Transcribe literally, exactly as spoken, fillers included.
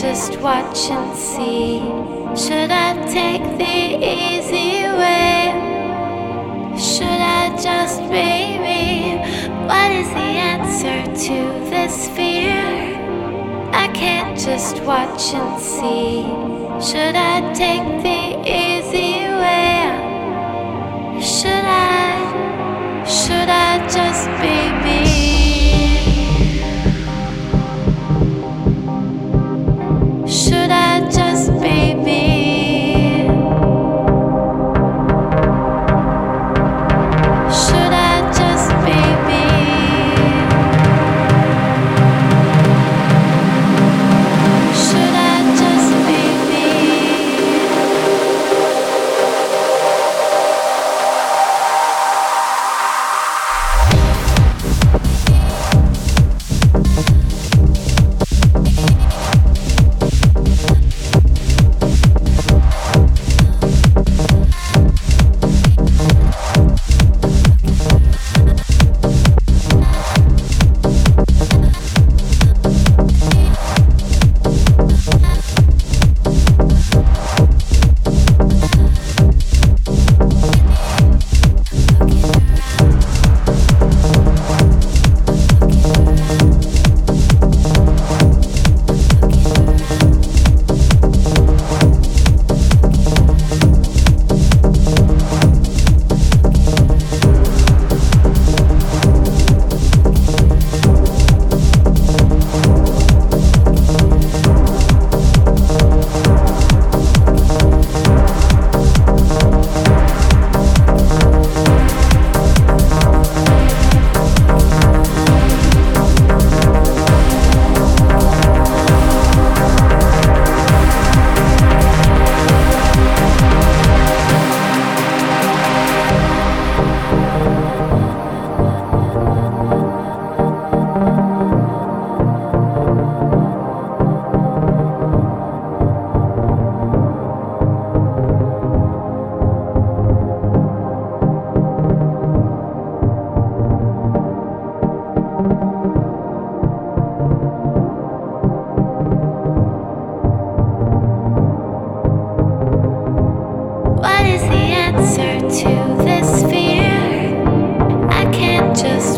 just watch and see. Should I take the easy way? Should I just be me? What is the answer to this fear? I can't just watch and see. Should I take the easy way? Should I, should I just be me? Should I just be me? Should I just be me? Should I just be me? What is the answer to this fear? I can't just